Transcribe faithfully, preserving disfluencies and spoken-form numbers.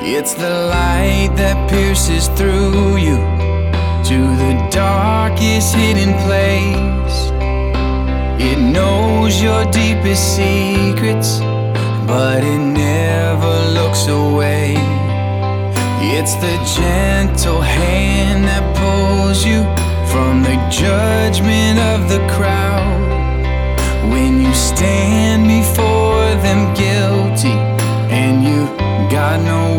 It's the light that pierces through you to the darkest hidden place. It knows your deepest secrets, but it never looks away. It's the gentle hand that pulls you from the judgment of the crowd. When you stand before them guilty and you got no